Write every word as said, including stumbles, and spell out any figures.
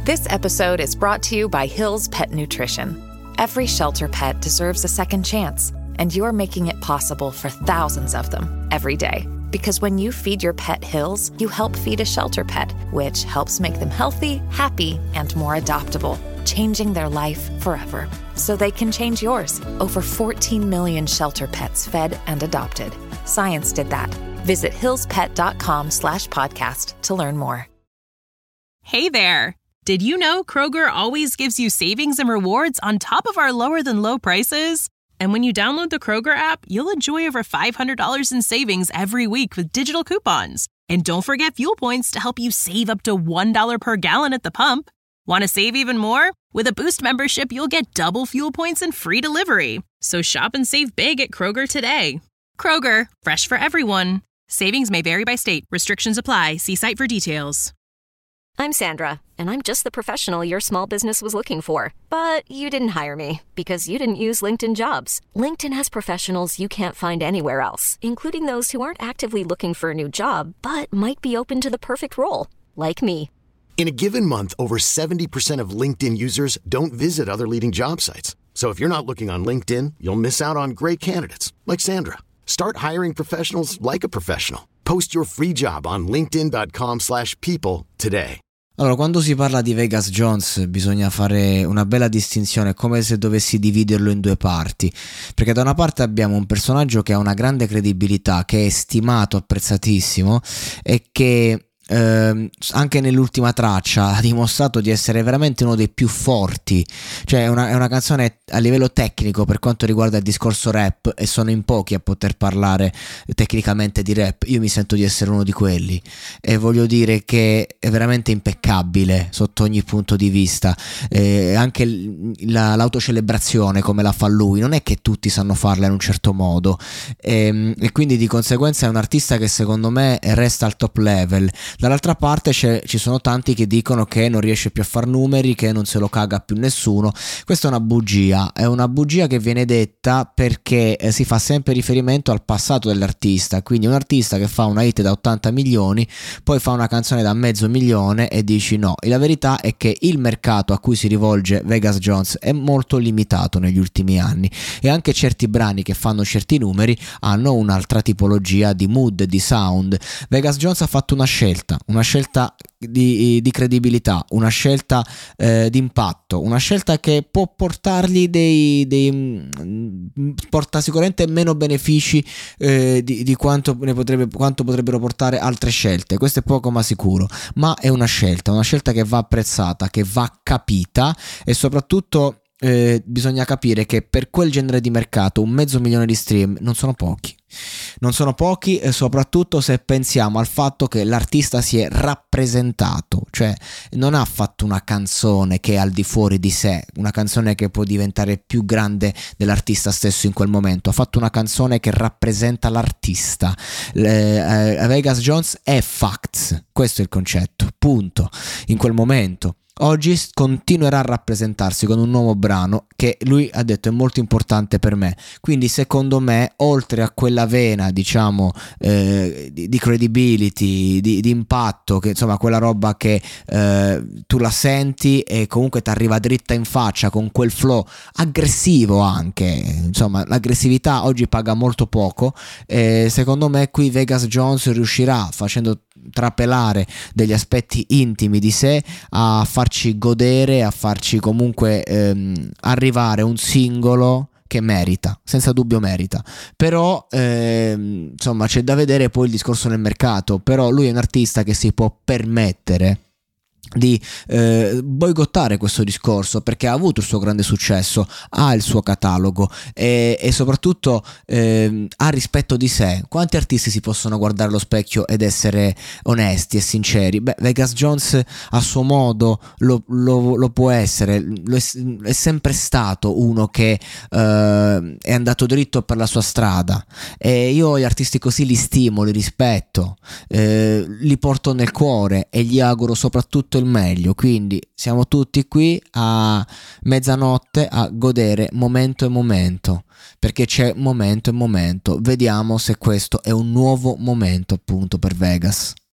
This episode is brought to you by Hill's Pet Nutrition. Every shelter pet deserves a second chance, and you're making it possible for thousands of them every day. Because when you feed your pet Hill's, you help feed a shelter pet, which helps make them healthy, happy, and more adoptable, changing their life forever. So they can change yours. Over fourteen million shelter pets fed and adopted. Science did that. Visit hillspet.com slash podcast to learn more. Hey there. Did you know Kroger always gives you savings and rewards on top of our lower than low prices? And when you download the Kroger app, you'll enjoy over five hundred dollars in savings every week with digital coupons. And don't forget fuel points to help you save up to one dollar per gallon at the pump. Want to save even more? With a Boost membership, you'll get double fuel points and free delivery. So shop and save big at Kroger today. Kroger, fresh for everyone. Savings may vary by state. Restrictions apply. See site for details. I'm Sandra, and I'm just the professional your small business was looking for. But you didn't hire me because you didn't use LinkedIn Jobs. LinkedIn has professionals you can't find anywhere else, including those who aren't actively looking for a new job, but might be open to the perfect role, like me. In a given month, over seventy percent of LinkedIn users don't visit other leading job sites. So if you're not looking on LinkedIn, you'll miss out on great candidates like Sandra. Start hiring professionals like a professional. Post your free job on linkedin.com slash people today. Allora, quando si parla di Vegas Jones bisogna fare una bella distinzione, come se dovessi dividerlo in due parti, perché da una parte abbiamo un personaggio che ha una grande credibilità, che è stimato, apprezzatissimo e che Uh, anche nell'ultima traccia ha dimostrato di essere veramente uno dei più forti. Cioè è una, è una canzone a livello tecnico per quanto riguarda il discorso rap, e sono in pochi a poter parlare tecnicamente di rap. Io mi sento di essere uno di quelli e voglio dire che è veramente impeccabile sotto ogni punto di vista. Eh, anche la, l'autocelebrazione come la fa lui, non è che tutti sanno farla in un certo modo, e, e quindi di conseguenza è un artista che secondo me resta al top level. Dall'altra parte c'è, ci sono tanti che dicono che non riesce più a far numeri, che non se lo caga più nessuno. Questa è una bugia, è una bugia che viene detta perché eh, si fa sempre riferimento al passato dell'artista. Quindi un artista che fa una hit da ottanta milioni, poi fa una canzone da mezzo milione e dici no. E la verità è che il mercato a cui si rivolge Vegas Jones è molto limitato negli ultimi anni, e anche certi brani che fanno certi numeri hanno un'altra tipologia di mood, di sound. Vegas Jones ha fatto una scelta una scelta di, di credibilità, una scelta eh, di impatto, una scelta che può portargli dei, dei porta sicuramente meno benefici eh, di, di quanto ne potrebbe quanto potrebbero portare altre scelte. Questo è poco ma sicuro, ma è una scelta, una scelta che va apprezzata, che va capita, e soprattutto Eh, bisogna capire che per quel genere di mercato un mezzo milione di stream non sono pochi, non sono pochi e soprattutto se pensiamo al fatto che l'artista si è rappresentato, cioè non ha fatto una canzone che è al di fuori di sé, una canzone che può diventare più grande dell'artista stesso in quel momento, ha fatto una canzone che rappresenta l'artista. Le, eh, Vegas Jones è Facts, questo è il concetto, punto, in quel momento. Oggi continuerà a rappresentarsi con un nuovo brano che lui ha detto è molto importante per me, quindi secondo me oltre a quella vena diciamo eh, di, di credibility, di, di impatto, che insomma quella roba che eh, tu la senti e comunque ti arriva dritta in faccia con quel flow aggressivo, anche insomma l'aggressività oggi paga molto poco, e secondo me qui Vegas Jones riuscirà, facendo trapelare degli aspetti intimi di sé, a farci godere, a farci comunque ehm, arrivare un singolo che merita, senza dubbio merita. Però ehm, insomma c'è da vedere poi il discorso nel mercato. Però lui è un artista che si può permettere di eh, boicottare questo discorso perché ha avuto il suo grande successo, ha il suo catalogo e, e soprattutto eh, ha rispetto di sé. Quanti artisti si possono guardare allo specchio ed essere onesti e sinceri? Beh, Vegas Jones a suo modo lo, lo, lo può essere, lo è, è sempre stato uno che eh, è andato dritto per la sua strada, e io gli artisti così li stimo, li rispetto, eh, li porto nel cuore e gli auguro soprattutto il meglio. Quindi siamo tutti qui a mezzanotte a godere momento e momento, perché c'è momento e momento. Vediamo se questo è un nuovo momento appunto per Vegas.